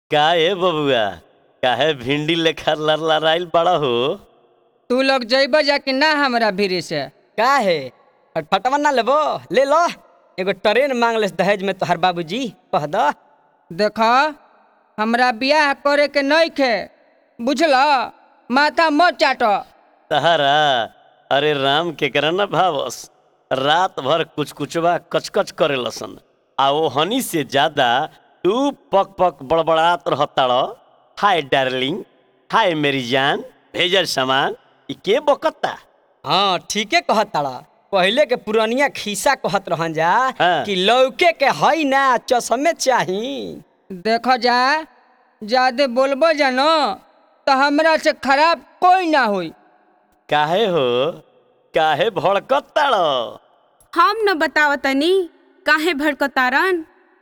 का ए बबुआ काहे भिंडी लेखा लड़लड़ाइल बड़ा हो। तू लोग जइब जा कि ना हमरा भीरी से? का है फटवा ना लेबो ले लो। एगो ट्रेन मांग ले दहेज में तोहर बाबूजी कह दो। देखा हमरा बियाह करे के नइखे बुझला, माथा मत चाटो। तहरा अरे राम के करा ना भावस, रात भर कुछ कुचवा कचकच करे लसन आ वो हनी से ज्यादा तू पक पक बड़बड़ात रहताड़। हाय डार्लिंग, हाय मेरी जान, भेजल सामान ई के बकता। हाँ ठीके कहत ताड़ा। पहले के पुरानिया खिस्सा कहत रहन जा हाँ। कि लौके के हई ना चश्मे चाही। देखो जा ज्यादा बोलबो जानो तो हमरा से खराब कोई ना होई। काहे हो, काहे भड़कताड़? हम न बतावतनी काहे भड़कतारन।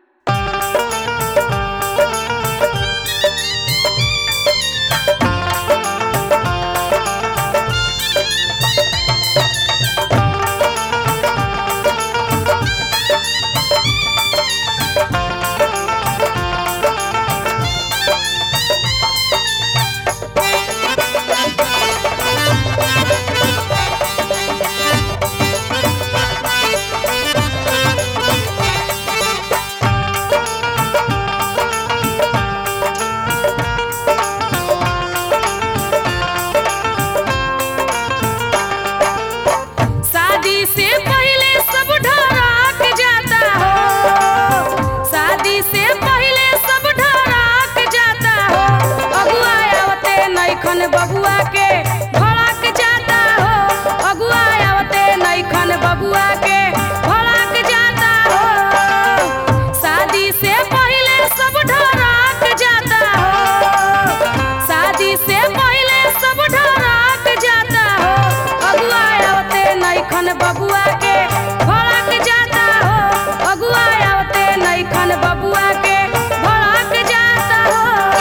शादी से पहले सब ढराक जाता हो, शादी से पहले सब ढराक जाता हो। अगुआ आवते नैखन बबुआ के भड़क जाता हो, अगुआ आवते नैखन बबुआ के भड़क जाता हो। शादी से पहले सब ढराक जाता हो, शादी से पहले सब ढराक जाता हो। अगुआ आवते नैखन बबुआ के भड़क जाता हो, अगुआ आवते नैखन बबुआ के भड़क जाता हो।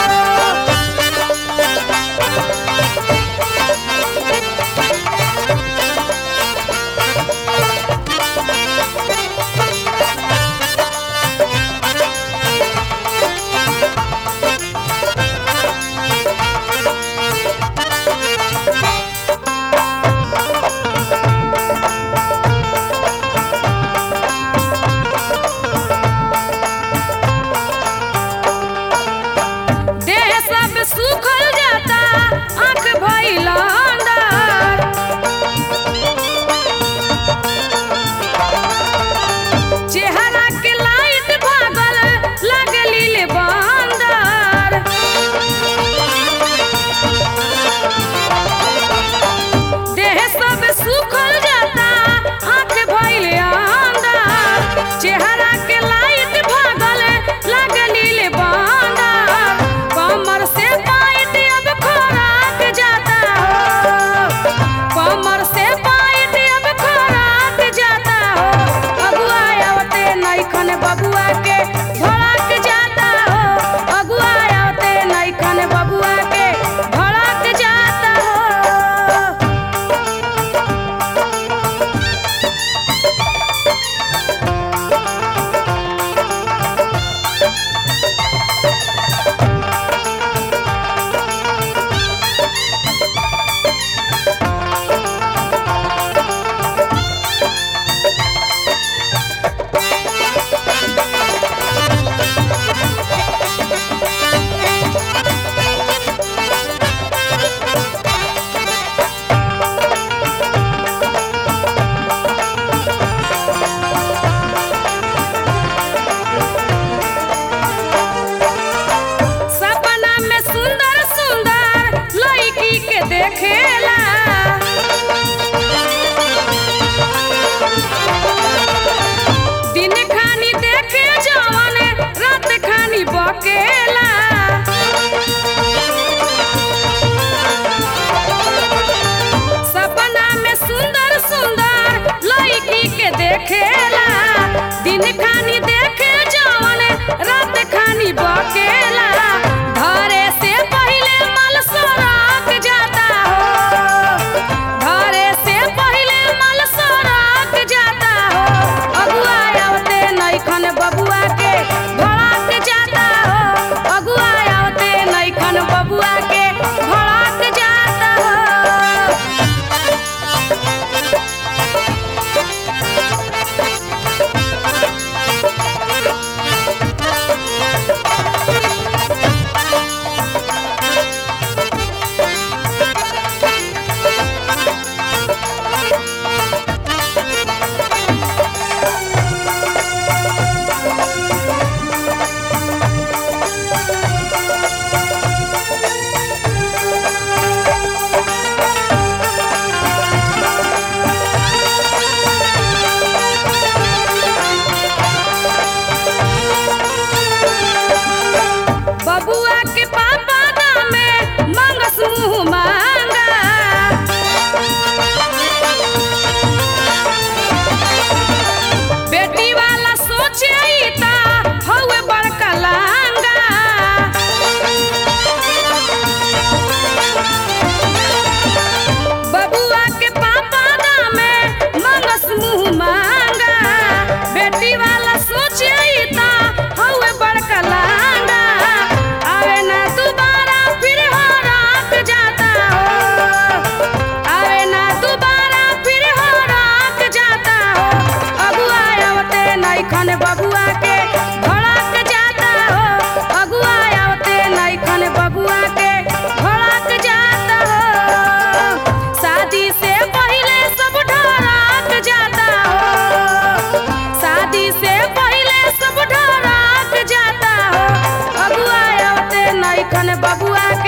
देह सब सूखल जाता, आँख भइल अंदर। चेहरा के लाइट भागल लागली ले बंदर। देह सब सूखल जाता, आँख भइल अंदर। चेहरा के लाइट भागल लागली ले बंदर। कमर से पाइट अब खोराक जाता हो, कमर से पाइट अब खोराक जाता हो। अगुआ आवते नैखन बबुआ के भड़क जाता हो, अगुआ आवते नैखन बबुआ के भड़क जाता हो। सपना में सुंदर सुंदर लड़की के देखेला, दिन खानी देखे जवन रात खानी बकेला। सपना में सुंदर सुंदर लड़की के देखेला, दिन खानी देखे जवन रात खानी बकेला। घरे से पहले मल सराक जाता हो, घरे से पहले मल सराक जाता हो। अगुआ आवते नैखन बबुआ के भड़क जाता हो, अपन बबुआ